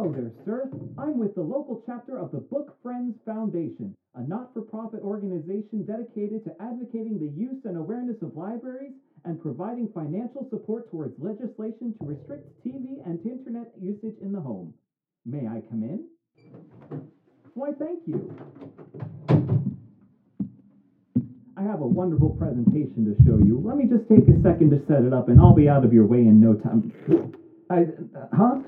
Hello there, sir. I'm with the local chapter of the Book Friends Foundation, a not for profit organization dedicated to advocating the use and awareness of libraries and providing financial support towards legislation to restrict TV and internet usage in the home. May I come in? Why, thank you. I have a wonderful presentation to show you. Let me just take a second to set it up, and I'll be out of your way in no time. Huh?